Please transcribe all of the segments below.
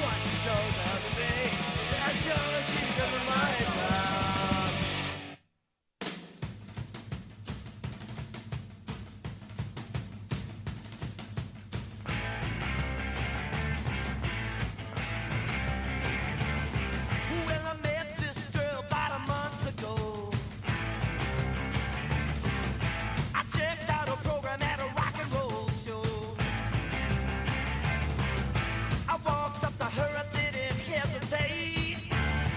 what she told her to me. That's good, she's in my mind. Well, I met this girl about a month ago. I checked out her program at a rock and roll show. I walked up to her, I didn't hesitate.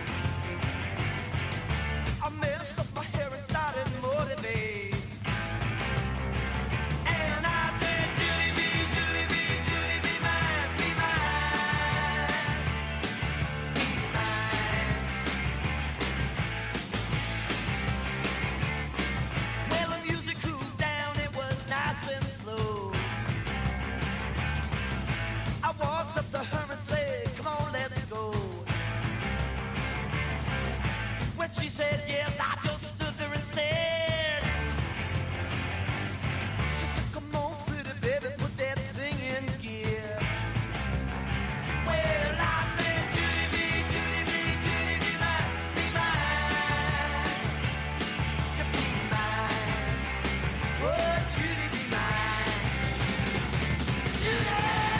I messed up my hair and started to motivate. And I said, Julie B, Julie B, Julie be mine, be mine, be mine. Well, the music cooled down, it was nice and slow. I walked up to her and said, come on, let's go. When she said yes, I just stood there and stared. She said, come on, pretty baby, put that thing in gear. Well, I said, Julie B, Julie B, Julie be mine, be mine. You be mine. Oh, Julie be mine. Julie!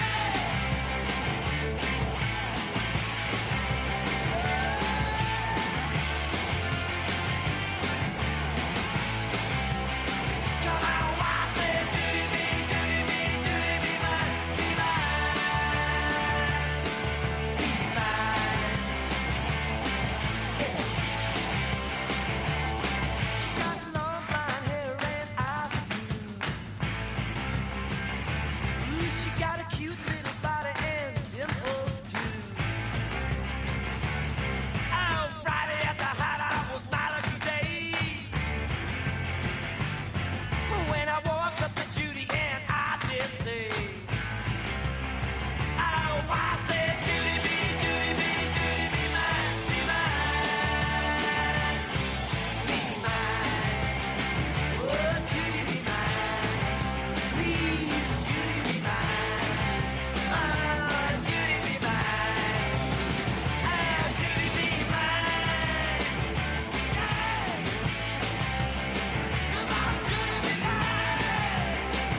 Come on, I said, Julie B, Julie B, Julie be mine, be mine, be mine. Yes. She got long blonde hair and eyes of blue. Ooh, she got a cute little body and dimples too. Oh, Friday at the hideout was my lucky day. When I walked up to Judy and I did say, oh, I said, Judy B, Judy B, Judy be mine, be mine, be mine. Oh, Judy be mine, please, Judy be mine. Oh, Judy be mine. Oh, Judy be mine. Come on, Judy be mine.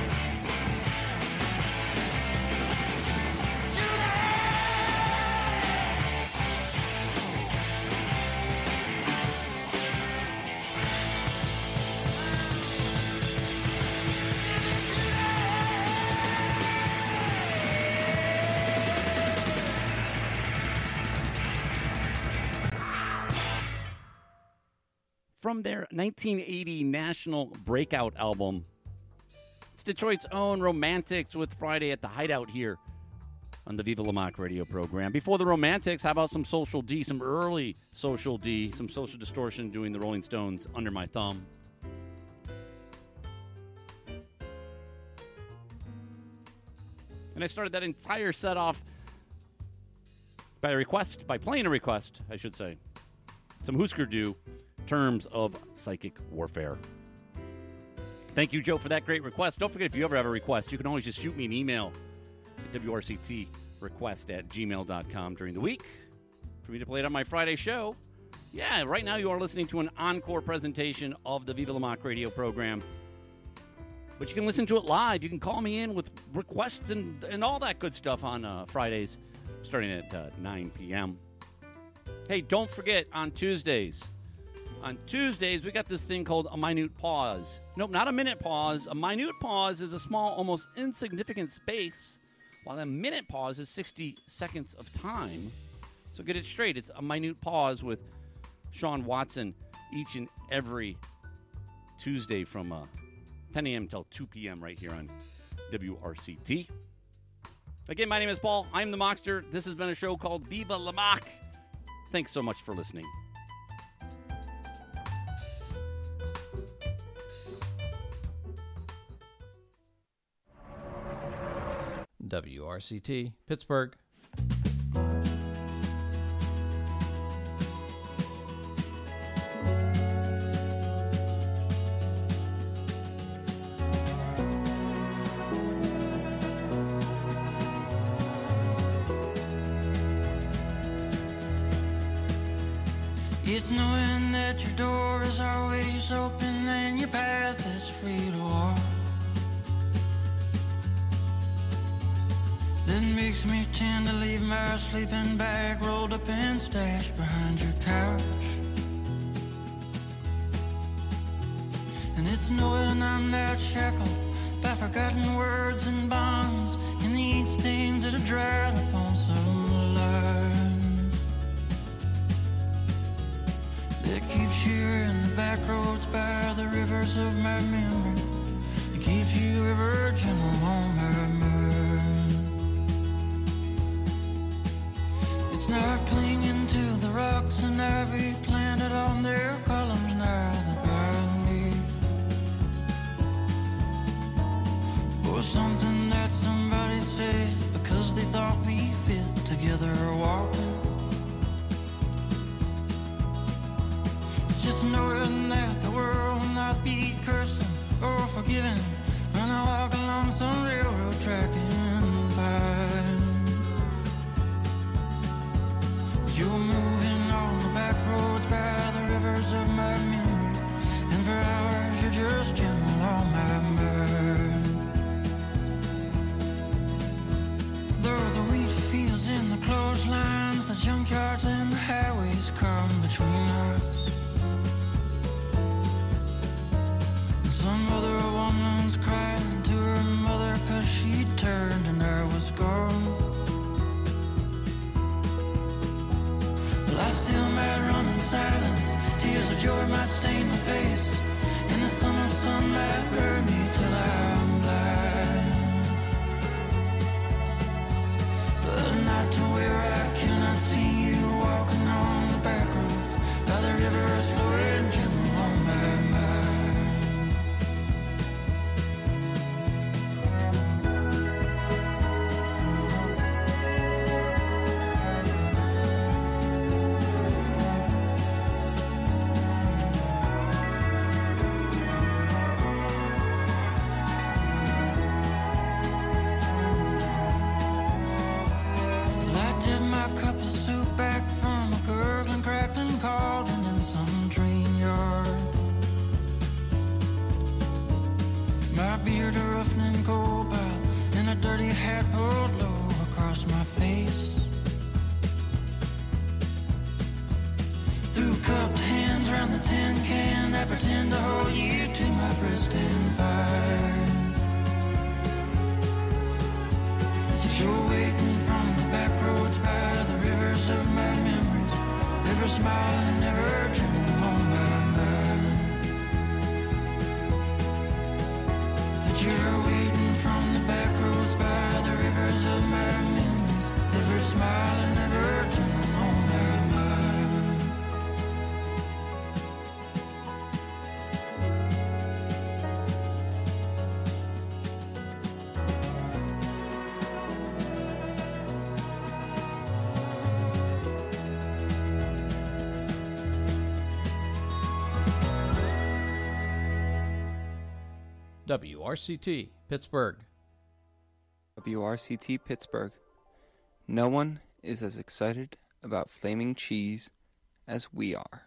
Judy! From their 1980 national breakout album, it's Detroit's own Romantics with Friday at the Hideout here on the Viva La Mock radio program. Before the Romantics, how about some Social D, some early Social D, some Social Distortion doing the Rolling Stones Under My Thumb. And I started that entire set off by playing a request, I should say. Some Husker Du, Terms of Psychic Warfare. Thank you, Joe, for that great request. Don't forget, if you ever have a request, you can always just shoot me an email at wrctrequest@gmail.com during the week for me to play it on my Friday show. Yeah, right now you are listening to an encore presentation of the Viva La Mock radio program. But you can listen to it live. You can call me in with requests and all that good stuff on Fridays, starting at 9 p.m. Hey, don't forget, on Tuesdays, we got this thing called a minute pause. Nope, not a minute pause. A minute pause is a small, almost insignificant space, while a minute pause is 60 seconds of time. So get it straight. It's a minute pause with Sean Watson each and every Tuesday from 10 a.m. till 2 p.m. right here on WRCT. Again, my name is Paul. I'm the Mockster. This has been a show called Viva La Mock. Thanks so much for listening. WRCT, Pittsburgh. It's knowing that your door is always open and your path is free to walk. That makes me tend to leave my sleeping bag rolled up and stashed behind your couch. And it's knowing I'm not shackled by forgotten words and bonds in the ink stains that have dried upon some line that keeps you in the back roads by the rivers of my memory. It keeps you a virgin on my mind. It's not clinging to the rocks and ivy planted on their columns now that bind me, or something that somebody said because they thought we fit together walking. It's just knowing that the world will not be cursing or forgiving when I walk along some railroad track and find you're moving on the back roads by the rivers of my memory, and for hours you're just gentle on my mind. There are the wheat fields and the clotheslines, the junkyards and the highways come between us. And some other woman's crying to her mother 'cause she turned and I was gone. I still might run in silence, tears of joy might stain my face, and the summer sun might burn me till I'm blind. But not to where I cannot see you walking on the back roads by the rivers flowing gentle on my mind. Beard a roughening cobalt and a dirty hat pulled low across my face. Through cupped hands round the tin can, I pretend to hold you to my breast and find that you're waiting from the back roads by the rivers of my memories, ever smiling, ever gentle on my mind. You're waiting from the back roads by the rivers of my memories, ever smiling, ever gentle on my mind. WRCT, Pittsburgh. WRCT Pittsburgh. No one is as excited about flaming cheese as we are.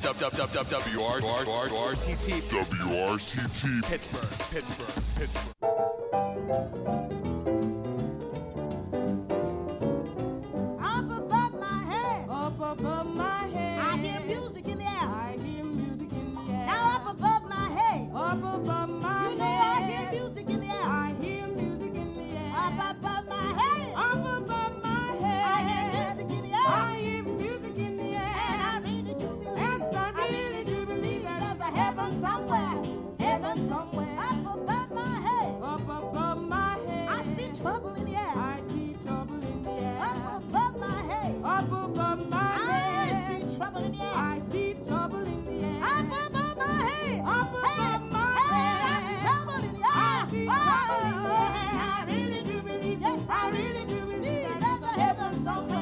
WRCT. WRCT. Pittsburgh. Up above my head, I hear music in the air. Now up above my head, you know I hear music in the air. Up above my head, I hear music in the air. And I really do believe there's a heaven somewhere. Up above my head, I see trouble in the air. Up above my head, I see trouble in the air. Up above my head, I see trouble in the air. I really do believe, yes, I really do believe there's a heaven somewhere.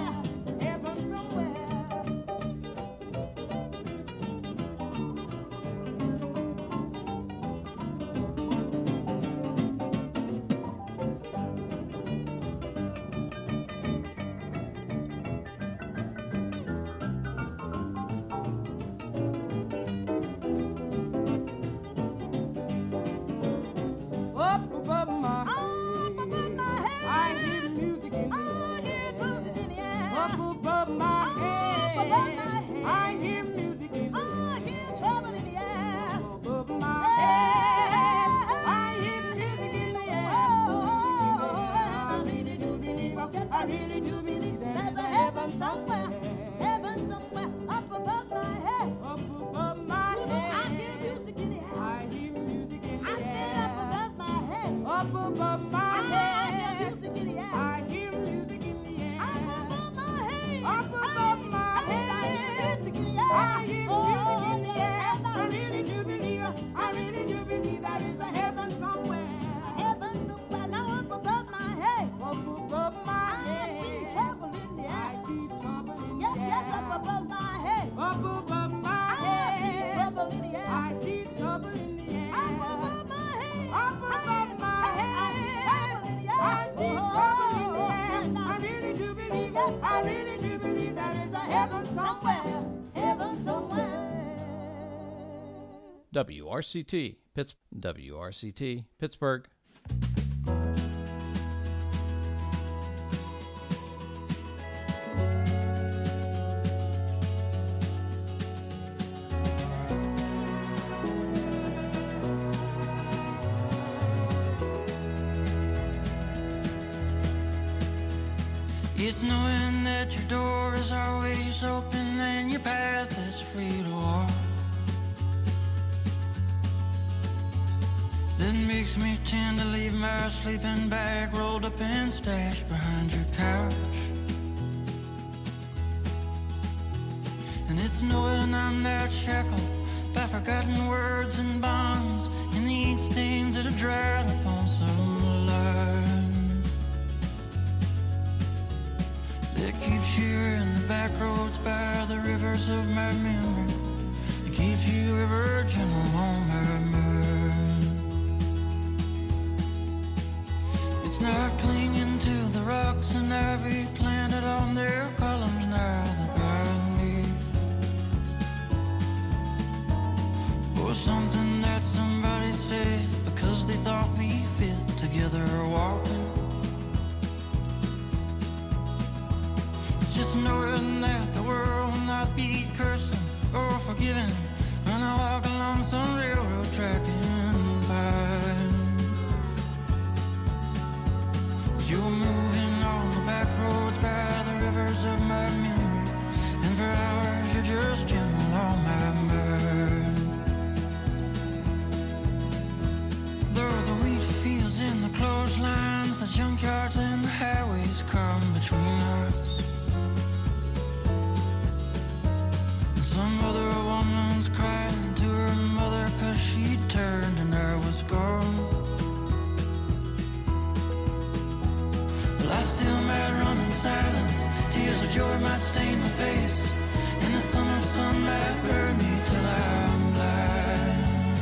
Up above my head, I hear music in the air. Up above my head, I hear music in the air. Trouble in the air. Above my head, I hear music in the air. I really do believe, yes, I really do believe there's a heaven somewhere. Up above my head. Up above my I head, hear music in the air. I hear music in the I air. said up above my head. Up above my I hear head, music in the air. I hear music in the air. Up above my head. Up above my head, I hear music in the air. I hear music in the air. I really do believe there is a heaven somewhere. Heaven somewhere. Now up above my head. Up above my I head, see trouble in the I air. see trouble in the Yes, air. yes, up above my head. Up above my I see head, trouble in the air. I see trouble in the air. Up above my head. Up above my head, I see trouble in the air. I see trouble in the air. I really do believe, yes, I really do believe there is a heaven somewhere. Heaven somewhere. WRCT, WRCT, Pittsburgh. It's knowing that your door is always open and your path is free to walk. That makes me tend to leave my sleeping bag rolled up and stashed behind your couch. And it's knowing I'm not shackled by forgotten words and bonds and the ink stains that have dried upon some line that keeps you in the back roads by the rivers of my memory. It keeps you a virgin on my mind. It's not clinging to the rocks and ivy planted on their columns now that bind me, or something that somebody said because they thought we fit together walking. It's just knowing that the world will not be cursing or forgiving when I walk along some railroad track and find you're moving on the back roads by the rivers of my memory, and for hours you're just gentle on my mind. Though the wheat fields and the clotheslines, the junkyards and the highways come between us, and some other woman's crying to her mother 'cause she turned and I was gone. I still might run in silence. Tears of joy might stain my face, and the summer sun might burn me till I'm blind.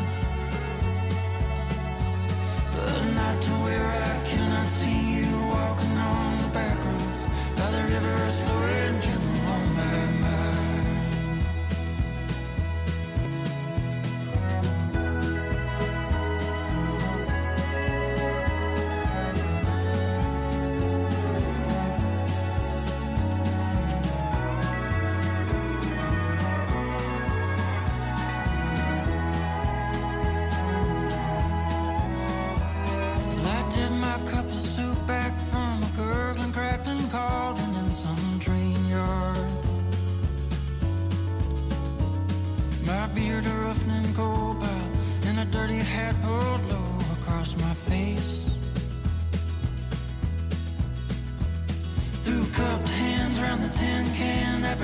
But not to where I cannot see you walking on the back roads by the rivers flowing gentle on my mind.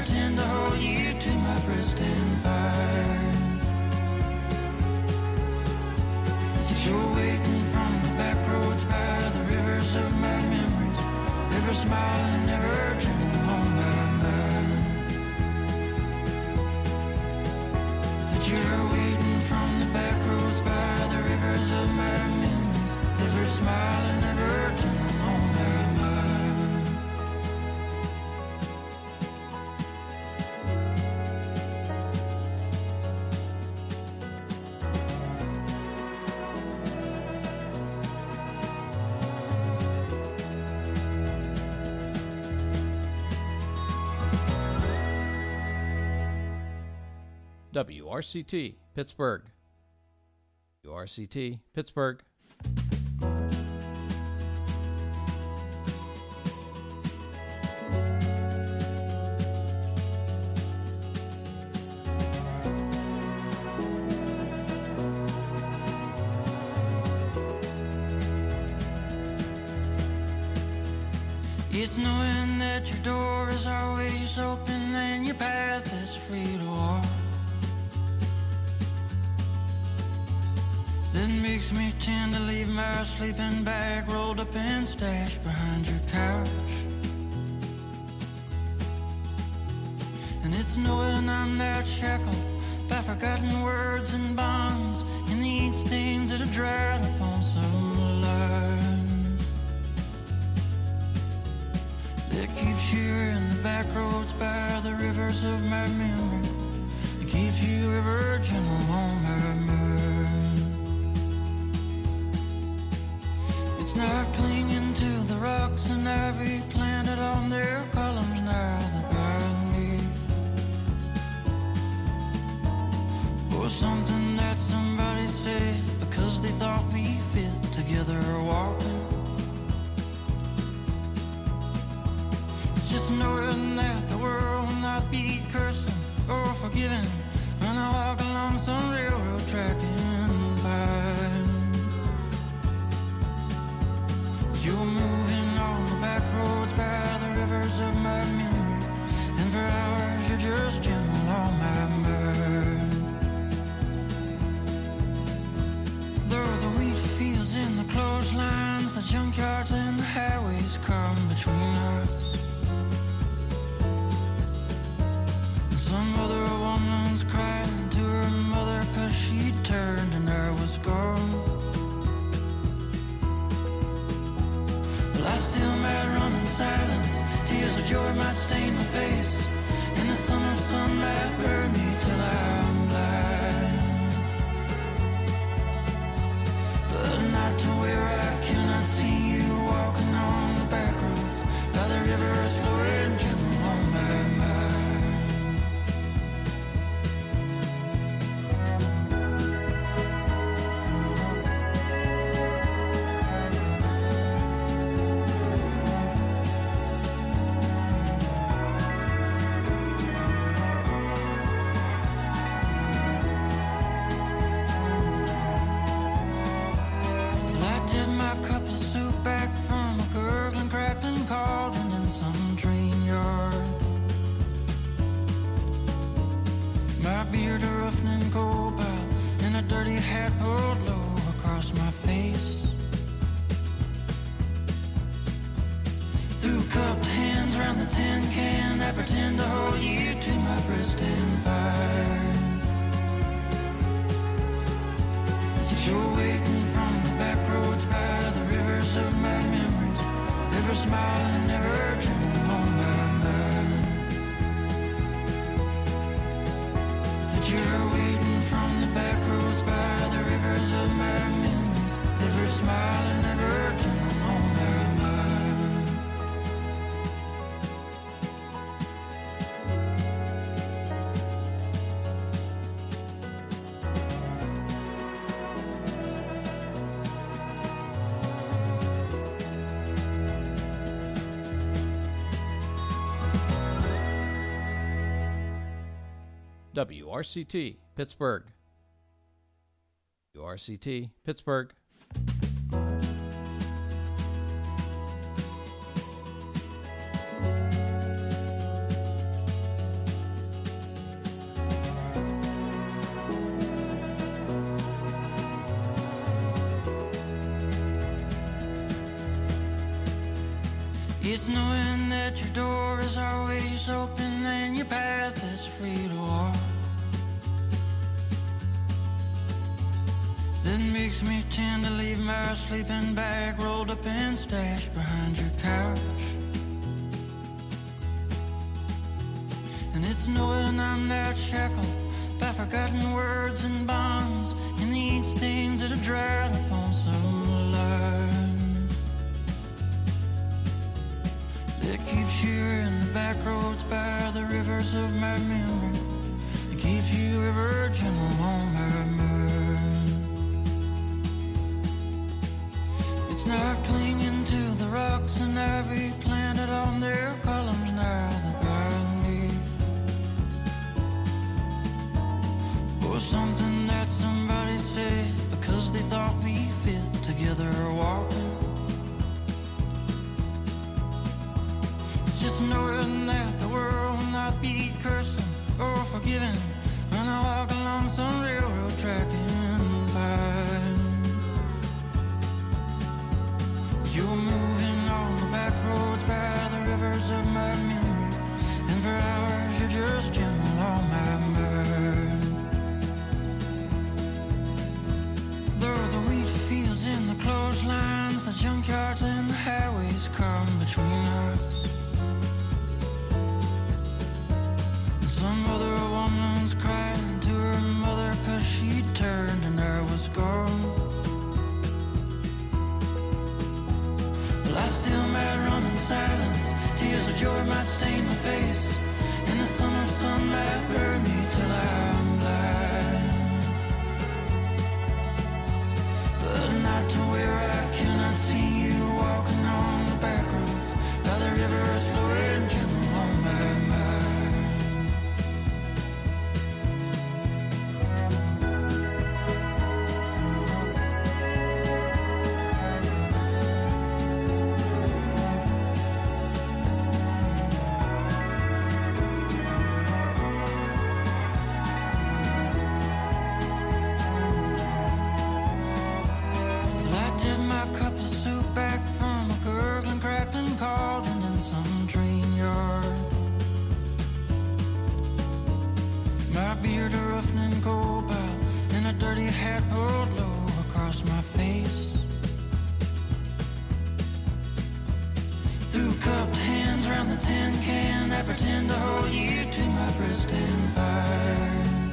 pretend to hold you to my breast and fire. You're waiting from the back roads by the rivers of my memories, never smiling, never dreaming on my mind. But you're waiting from the back roads by the rivers of my memories, never smiling, never dreaming on my mind. WRCT, Pittsburgh. WRCT, Pittsburgh. It's knowing that your door is always open and your path is free to walk. That makes me tend to leave my sleeping bag rolled up and stashed behind your couch. And it's knowing I'm not shackled by forgotten words and bonds in the ink stains that have dried upon some line that keeps you in the back roads by the rivers of my memory. It keeps you a virgin on my mind. It's not clinging to the rocks and ivy planted on their columns now that bind me, or something that somebody said because they thought we fit together walking. It's just knowing that the world will not be cursing or forgiving when I walk along some railroad track and find you're moving on the back roads by the rivers of my memory, and for hours you're just gentle on my mind. Though the wheat fields and the clotheslines, the junkyards and the highways come between us, and some other woman's crying to her mother 'cause she turned and I was gone. I still might run in silence, tears of joy might stain my face, and the summer sun might burn me till I'm blind, but not to where I cannot see you walking on the back roads by the rivers flowing gentle on my mind. WRCT, Pittsburgh. WRCT, Pittsburgh. It's knowing that your door is always open and your path is free to walk. That makes me tend to leave my sleeping bag rolled up and stashed behind your couch. And it's knowing I'm not shackled by forgotten words and bonds in the ink stains that have dried upon some line that keeps you in the back roads by the rivers of my memory. It keeps you a virgin on my mind. It's not clinging to the rocks and ivy planted on their columns now that bind me, or something that somebody said because they thought we fit together walking. It's just knowing that the world will not be cursing or forgiving when I walk along some railroad track and find you're moving on the back roads by the rivers of my memory, and for hours you're just gentle on my mind. There are the wheat fields and the clotheslines, the junkyards and the highways come between us. And some other woman's crying to her mother 'cause she turned and I was gone. Well, I still might run in silence, tears of joy might stain my face, and the summer sun might burn me till I'm blind. But not to where I cannot see you walking on the back roads by the rivers flowing gentle on my mind. Pretend to hold you to my breast and find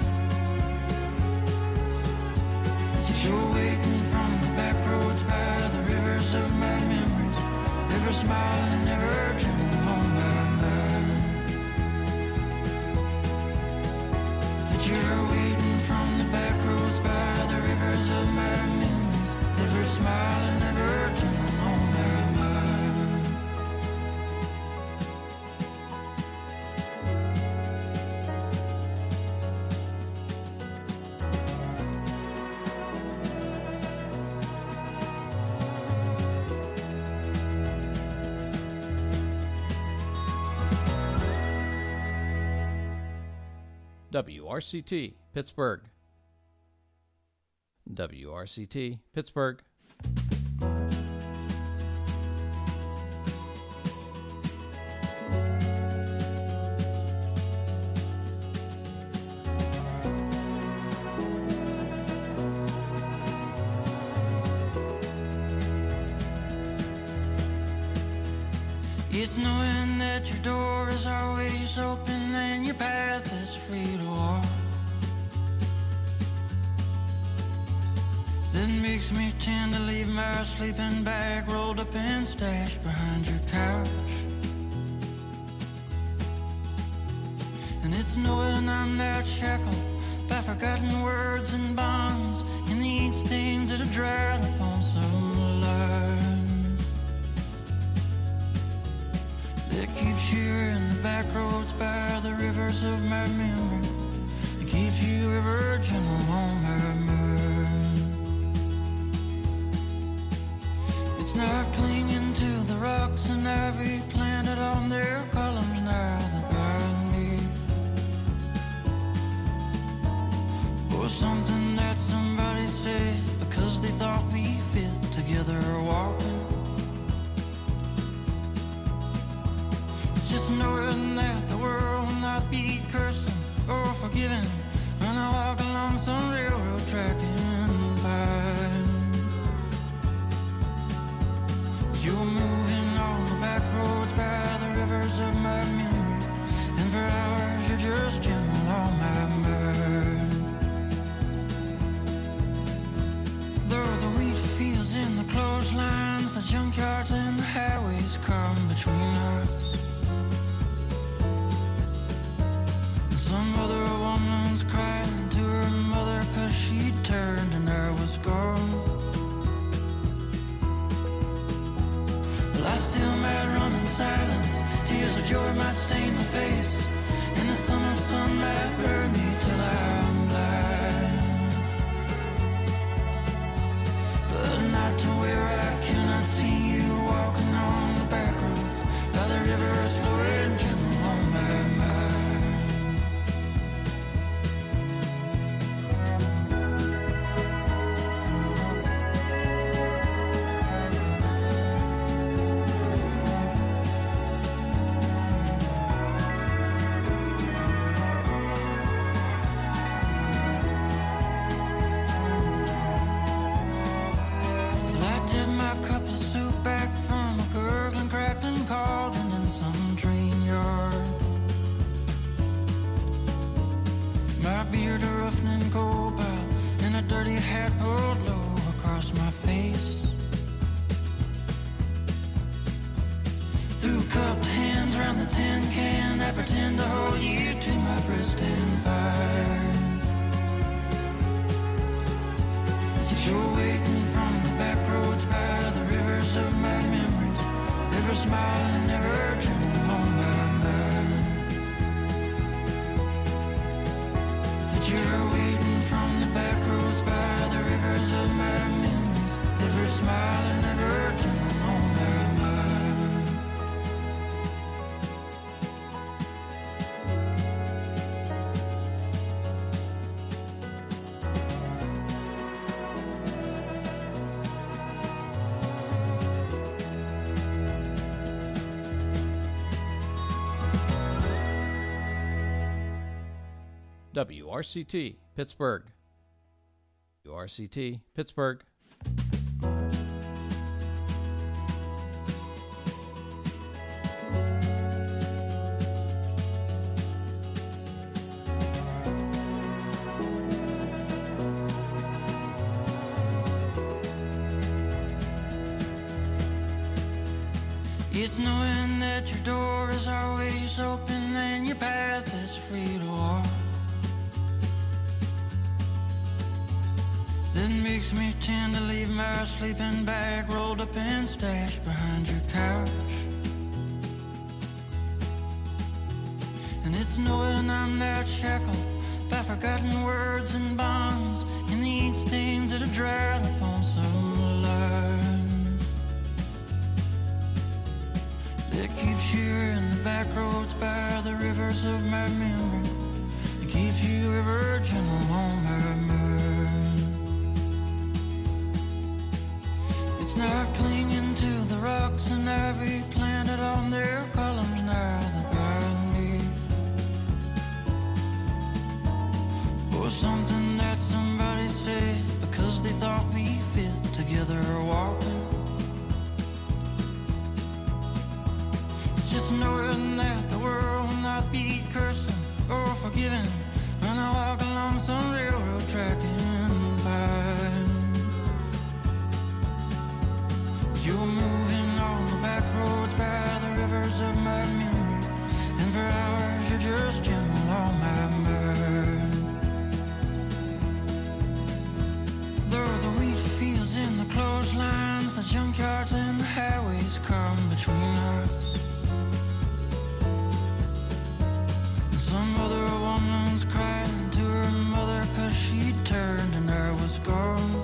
that you're waiting from the back roads by the rivers of my memories, ever smiling, ever gentle on my mind. That you're waiting from the back roads by the rivers of my memories, ever smiling, ever gentle on my mind. WRCT, Pittsburgh. WRCT, Pittsburgh. It's knowing that your door is always open and your path is free to walk. That makes me tend to leave my sleeping bag rolled up and stashed behind your couch. And it's knowing I'm not shackled by forgotten words and bonds in the ink stains that have dried upon some line that keeps you in the back roads by the rivers of my memory. It keeps you a virgin on my mind. It's not clinging to the rocks and ivy planted on their columns now that bind me, or something that somebody said because they thought we fit together walking. Lie still, mad, run in silence. Tears of joy might stain my face. And the summer sun might burn me till I'm blind. But not to where I cannot see you walking on the back roads by the rivers flowing gentle on my mind. Pretend to hold you to my breast and fire. Yet you're waiting from the back roads by the rivers of my memories, never smiling, never gentle on my mind. Yet you're waiting from the back roads by the rivers of my memories, never smiling, never gentle on my mind. WRCT, Pittsburgh. WRCT, Pittsburgh. It's knowing that your door is always open and your path is free to walk. That makes me tend to leave my sleeping bag rolled up and stashed behind your couch. And it's knowing I'm not shackled by forgotten words and bonds in the ink stains that have dried upon some line that keeps you in the back roads by the rivers of my memory, that keeps you ever gentle on my mind. Not clinging to the rocks and ivy planted on their columns now that bind me, or something that somebody said because they thought me fit together walking. It's just knowing that the world will not be cursing or forgiving when I walk along some railroad track and find you're moving on the back roads by the rivers of my memory, and for hours you're just gentle on my mind. There are the wheat fields and the clotheslines, the junkyards and the highways come between us. And some other woman's crying to her mother 'cause she turned and I was gone.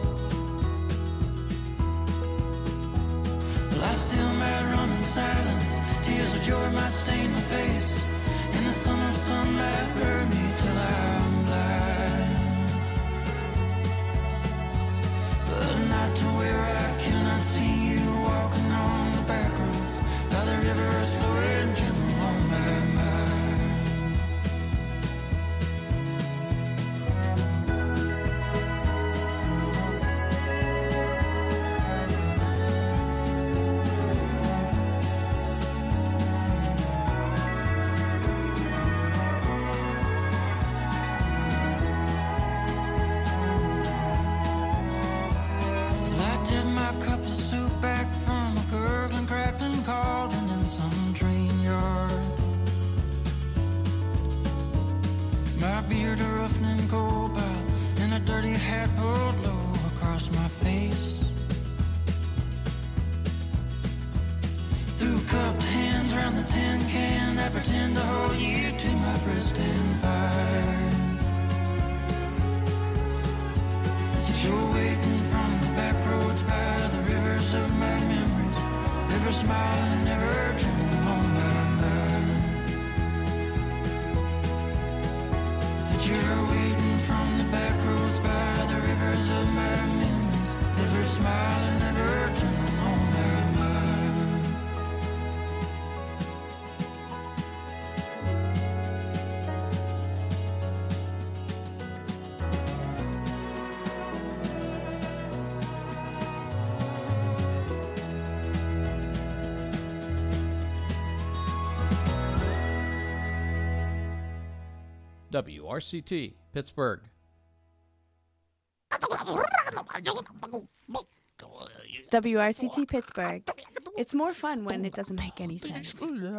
I still might run in silence. Tears of joy might stain my face, and the summer sun might burn me till I'm blind. But not to where I cannot see you walking on the back roads by the rivers flowing gentle on my mind. tin can I pretend to hold you to my breast and fire. Yet you're waiting from the back roads by the rivers of my memories, ever smiling, ever urging on my mind. Yet you're waiting from the back roads by the rivers of my memories, ever smiling, ever urging on my mind. WRCT, Pittsburgh. WRCT Pittsburgh. It's more fun when it doesn't make any sense.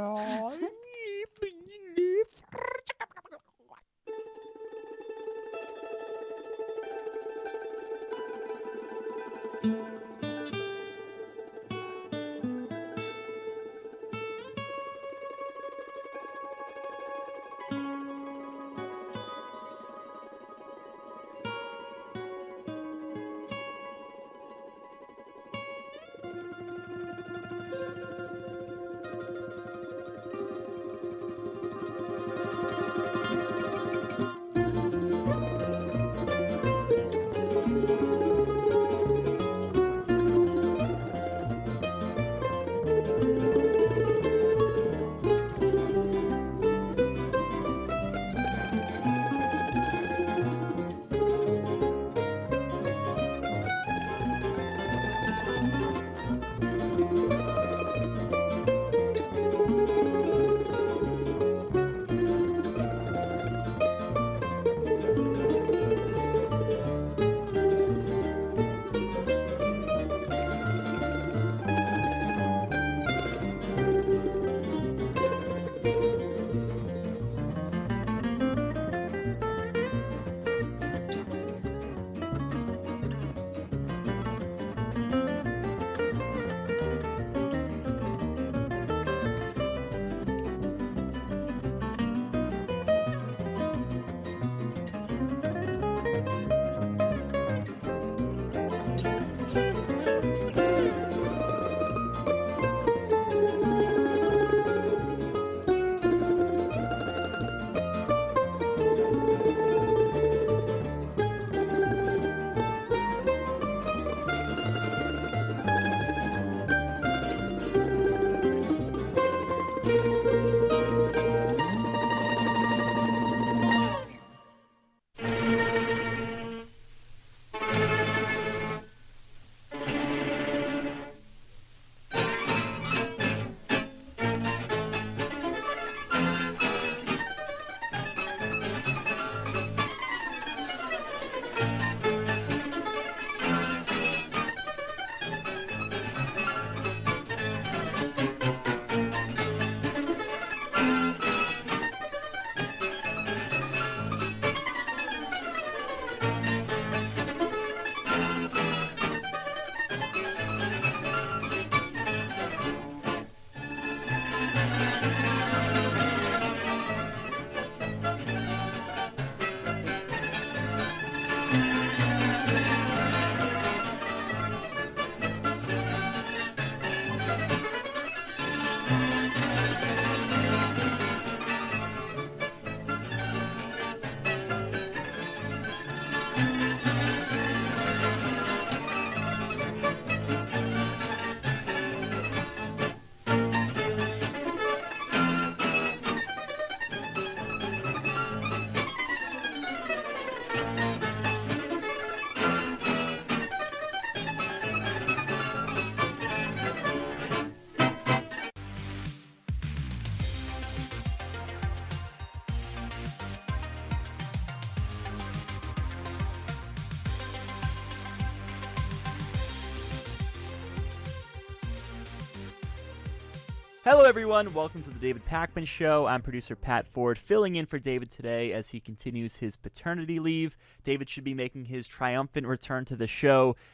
Hello, everyone. Welcome to the David Pakman Show. I'm producer Pat Ford, filling in for David today as he continues his paternity leave. David should be making his triumphant return to the show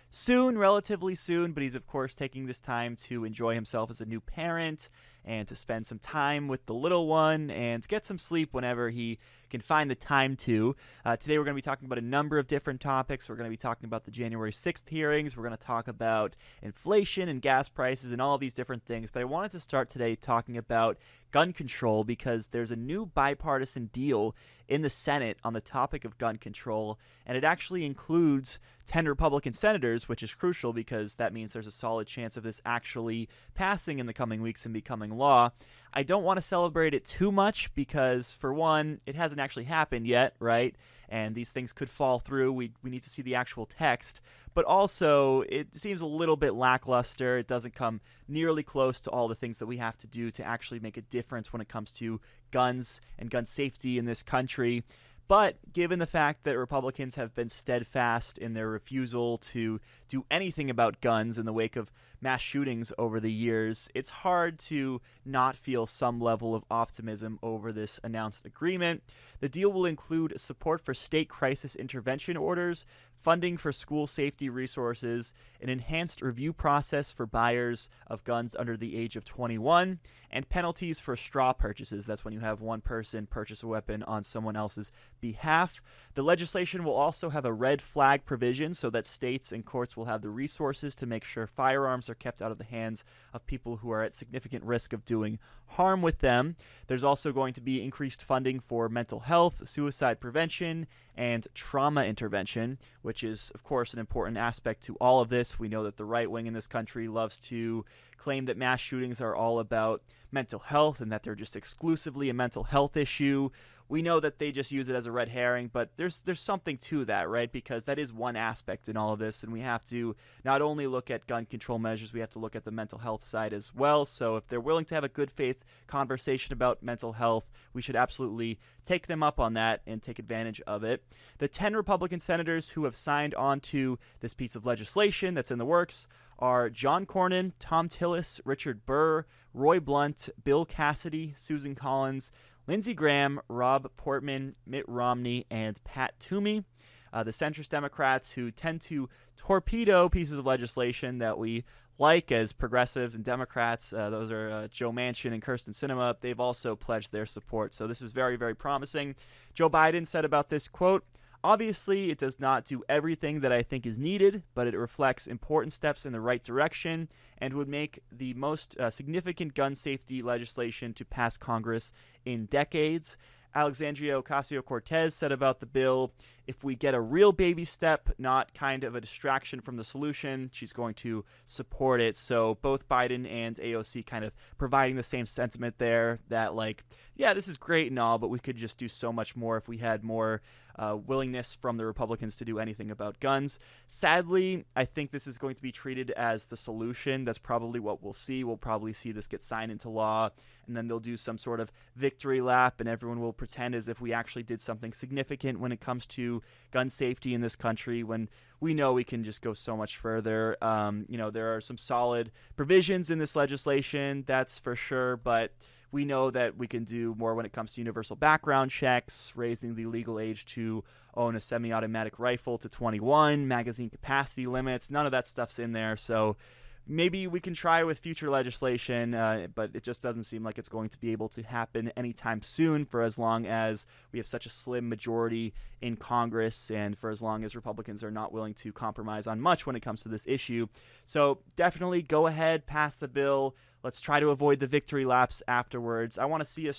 soon, relatively soon, but he's, of course, taking this time to enjoy himself as a new parent and to spend some time with the little one and get some sleep whenever he can find the time to. Today we're going to be talking about a number of different topics. We're going to be talking about the January 6th hearings. We're going to talk about inflation and gas prices and all of these different things. But I wanted to start today talking about gun control because there's a new bipartisan deal in the Senate on the topic of gun control, and it actually includes 10 Republican senators, which is crucial because that means there's a solid chance of this actually passing in the coming weeks and becoming law. I don't want to celebrate it too much because, for one, it hasn't actually happened yet, right? And these things could fall through. We need to see the actual text. But also, it seems a little bit lackluster. It doesn't come nearly close to all the things that we have to do to actually make a difference when it comes to guns and gun safety in this country. But given the fact that Republicans have been steadfast in their refusal to do anything about guns in the wake of mass shootings over the years, it's hard to not feel some level of optimism over this announced agreement. The deal will include support for state crisis intervention orders, funding for school safety resources, an enhanced review process for buyers of guns under the age of 21, and penalties for straw purchases. That's when you have one person purchase a weapon on someone else's behalf. The legislation will also have a red flag provision so that states and courts will have the resources to make sure firearms are kept out of the hands of people who are at significant risk of doing harm with them. There's also going to be increased funding for mental health, suicide prevention, and trauma intervention, which is, of course, an important aspect to all of this. We know that the right wing in this country loves to claim that mass shootings are all about mental health and that they're just exclusively a mental health issue. We know that they just use it as a red herring, but there's something to that, right? Because that is one aspect in all of this, and we have to not only look at gun control measures, we have to look at the mental health side as well. So if they're willing to have a good faith conversation about mental health, we should absolutely take them up on that and take advantage of it. The 10 Republican senators who have signed on to this piece of legislation that's in the works are John Cornyn, Tom Tillis, Richard Burr, Roy Blunt, Bill Cassidy, Susan Collins, Lindsey Graham, Rob Portman, Mitt Romney, and Pat Toomey. The centrist Democrats who tend to torpedo pieces of legislation that we like as progressives and Democrats, those are Joe Manchin and Kyrsten Sinema, they've also pledged their support. So this is very, very promising. Joe Biden said about this, quote, "Obviously, it does not do everything that I think is needed, but it reflects important steps in the right direction and would make the most significant gun safety legislation to pass Congress in decades." Alexandria Ocasio-Cortez said about the bill, "If we get a real baby step, not kind of a distraction from the solution, she's going to support it." So both Biden and AOC kind of providing the same sentiment there that, like, yeah, this is great and all, but we could just do so much more if we had more willingness from the Republicans to do anything about guns. Sadly, I think this is going to be treated as the solution. That's probably what we'll see. We'll probably see this get signed into law, and then they'll do some sort of victory lap, and everyone will pretend as if we actually did something significant when it comes to gun safety in this country, when we know we can just go so much further. There are some solid provisions in this legislation, that's for sure, but we know that we can do more when it comes to universal background checks, raising the legal age to own a semi-automatic rifle to 21, magazine capacity limits. None of that stuff's in there, so maybe we can try with future legislation, but it just doesn't seem like it's going to be able to happen anytime soon for as long as we have such a slim majority in Congress and for as long as Republicans are not willing to compromise on much when it comes to this issue. So definitely go ahead, pass the bill. Let's try to avoid the victory laps afterwards. I want to see us